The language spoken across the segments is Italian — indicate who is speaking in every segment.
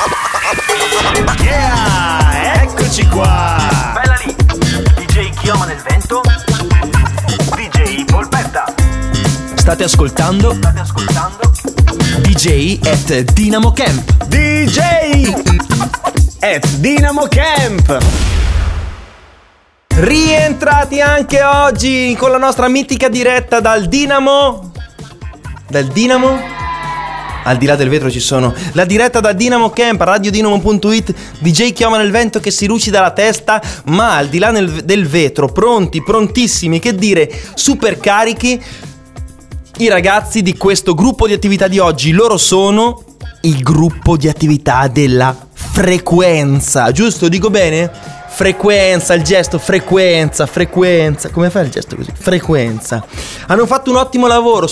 Speaker 1: Yeah, eccoci qua.
Speaker 2: Bella lì, DJ Chioma nel vento, DJ Polpetta.
Speaker 1: State ascoltando DJ at Dynamo Camp. DJ at Dynamo Camp. Rientrati anche oggi con la nostra mitica diretta dal Dinamo. Al di là del vetro ci sono la diretta da Dynamo Camp, radiodinamo.it, DJ Chioma nel vento che si lucida la testa, ma al di là del vetro, prontissimi, che dire, super carichi, i ragazzi di questo gruppo di attività di oggi. Loro sono il gruppo di attività della frequenza, giusto? Dico bene? Frequenza, il gesto frequenza. Come fai il gesto così? Frequenza. Hanno fatto un ottimo lavoro,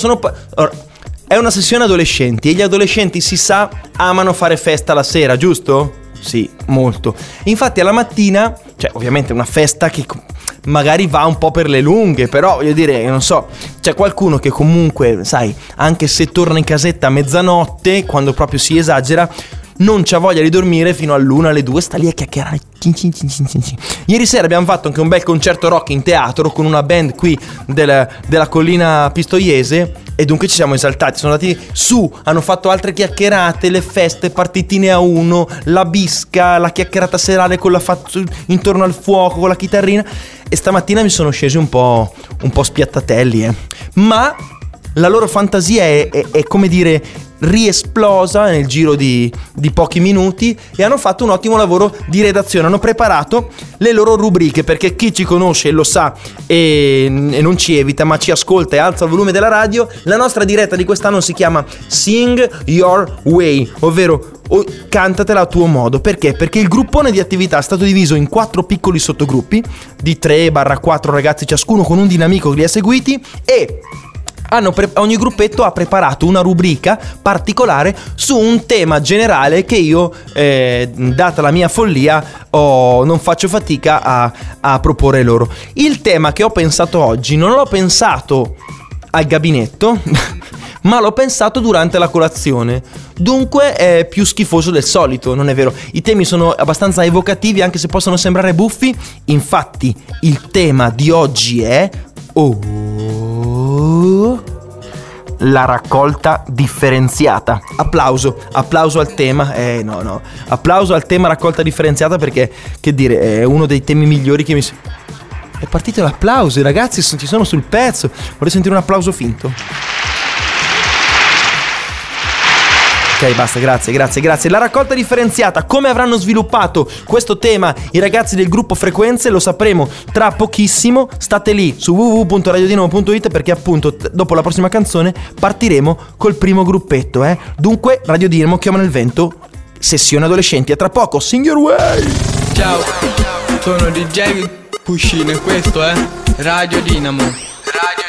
Speaker 1: è una sessione adolescenti e gli adolescenti, si sa, amano fare festa la sera, giusto? Sì, molto. Infatti alla mattina, cioè ovviamente una festa che magari va un po' per le lunghe, però voglio dire, non so, c'è qualcuno che comunque, sai, anche se torna in casetta a mezzanotte, quando proprio si esagera, non c'ha voglia di dormire fino all'1, alle 2, sta lì a chiacchierare. Ieri sera abbiamo fatto anche un bel concerto rock in teatro con una band qui della collina pistoiese e dunque ci siamo esaltati, sono andati su, hanno fatto altre chiacchierate, le feste, partitine a uno, la bisca, la chiacchierata serale con intorno al fuoco, con la chitarrina, e stamattina mi sono scesi un po' spiattatelli, ma la loro fantasia è come dire riesplosa nel giro di pochi minuti e hanno fatto un ottimo lavoro di redazione. Hanno preparato le loro rubriche, perché chi ci conosce lo sa e non ci evita, ma ci ascolta e alza il volume della radio. La nostra diretta di quest'anno si chiama Sing Your Way, ovvero cantatela a tuo modo. Perché? Perché il gruppone di attività è stato diviso in 4 piccoli sottogruppi di 3-4 ragazzi ciascuno, con un dinamico che li ha seguiti, e ogni gruppetto ha preparato una rubrica particolare su un tema generale che io, data la mia follia, non faccio fatica a proporre loro. Il tema che ho pensato oggi non l'ho pensato al gabinetto ma l'ho pensato durante la colazione, dunque è più schifoso del solito, non è vero? I temi sono abbastanza evocativi, anche se possono sembrare buffi. Infatti il tema di oggi è la raccolta differenziata. Applauso al tema. No. Applauso al tema raccolta differenziata, perché, che dire, è uno dei temi migliori che È partito l'applauso, i ragazzi ci sono sul pezzo. Vorrei sentire un applauso finto. Ok, basta, grazie. La raccolta differenziata, come avranno sviluppato questo tema i ragazzi del gruppo Frequenze, lo sapremo tra pochissimo. State lì su www.radiodinamo.it, perché appunto dopo la prossima canzone partiremo col primo gruppetto, Dunque, Radio Dinamo Chioma nel vento, sessione adolescenti. A tra poco, Sing Your Way.
Speaker 3: Ciao, sono DJ Pushino e questo è Radio Dinamo.